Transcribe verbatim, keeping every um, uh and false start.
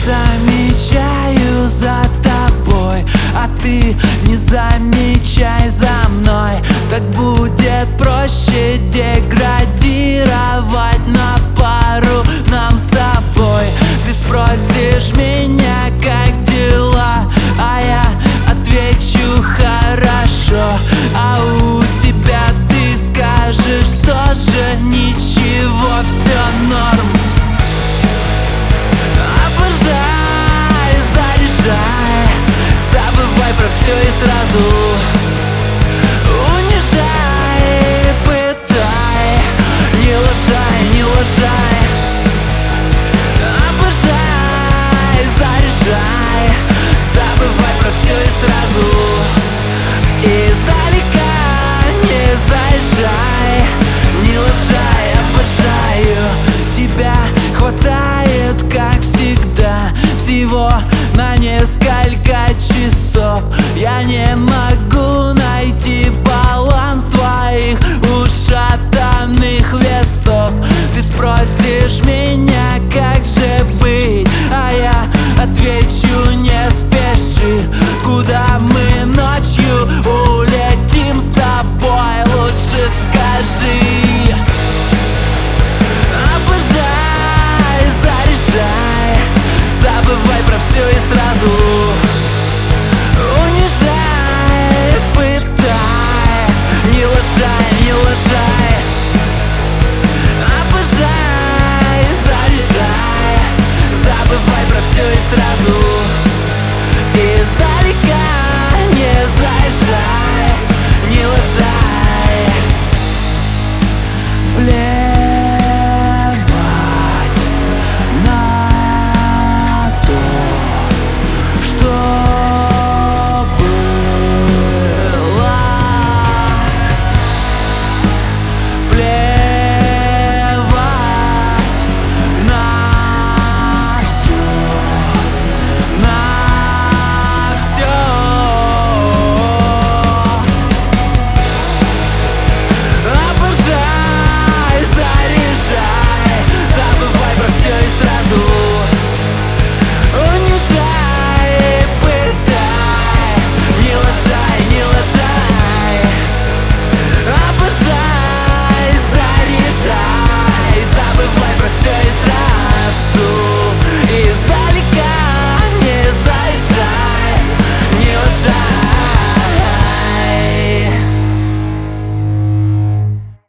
замечаю за тобой, а ты не замечай за мной. Так будет проще деградировать на пару нам с тобой. Ты спросишь меня, как дела, а я отвечу хорошо. А у тебя ты скажешь тоже ничего, все норм. Обожай, заряжай, забывай про все и сразу унижай, пытай, не лажай, не лажай. Обожай, заряжай, забывай про все и сразу издалека не заезжай, не лажай. Обожаю тебя, хватает, как всегда, всего на несколько часов. Я не могу найти баланс твоих ушатанных весов. Ты спросишь меня, как же быть, а я отвечу: не спеши. Куда мы ночью улетим с тобой, лучше скажи. Обожай, заряжай, забывай про все и сразу унижай, пытай, не лажай, не лажай. Обожай, заряжай, забывай про все и сразу